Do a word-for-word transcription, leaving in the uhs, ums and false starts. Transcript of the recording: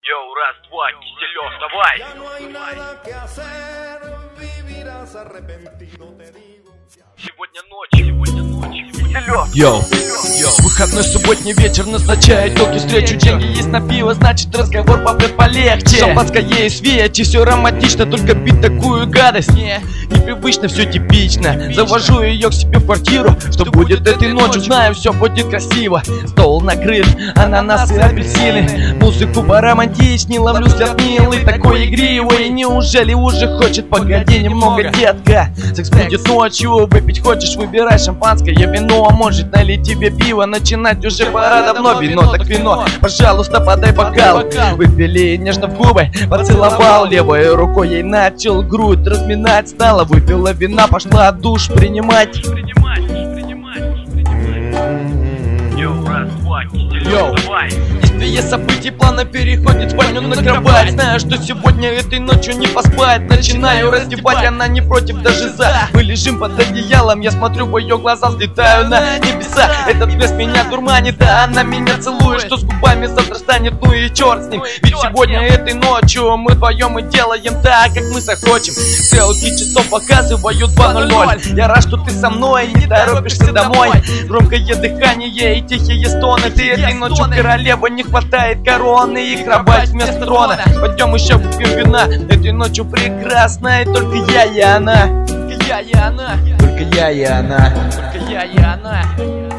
Йоу, раз, два, Киселев, давай! Ya no hay nada que hacer, vivirás arrepentido, te digo. Сегодня ночь, сегодня ночь, Киселев! Йоу, выходной субботний вечер назначает итоги встречу. Деньги есть на пиво, значит разговор попрет полегче. Шампанское есть свечи, все романтично, только пить такую гадость не, непривычно, все типично. Завожу ее к себе в квартиру, что будет этой ночью, знаю, все будет красиво. Стол накрыт, ананасы, апельсины, музыку поромантичней, ловлю взгляд милый, такой игривый. Неужели уже хочет, погоди немного, детка. Секс будет ночью, выпить хочешь, выбирай шампанское, вино, может налить тебе пиво. Начинать уже пора давно, вино так вино, пожалуйста, подай бокал. Выпили нежно в губы, поцеловал, левой рукой ей начал грудь разминать. Стала, выпила вина, пошла душ принимать. Принимать, принимать, принимать. Йоу, раз, два, Йоу. Киселев, давай! Действие событий плавно переходит в спальню на кровать. Знаю, что сегодня этой ночью не поспать. Начинаю раздевать, она не против, даже за. Мы лежим под одеялом, я смотрю в ее глаза, взлетаю на небеса. Этот блеск меня дурманит, а она меня целует. Что с губами завтра станет, ну и черт с ним. Ведь сегодня этой ночью мы вдвоем и делаем так, как мы захочем. Стрелки часов показывают два ноль ноль. Я рад, что ты со мной, не торопишься домой. Громкое дыхание и тихие стоны. Ты этой ночью королева, не хватает короны и кровать вместо трона. Пойдем еще выпьем вина, этой ночью прекрасна. И только я и она, только я и она, только я и она, только я и она.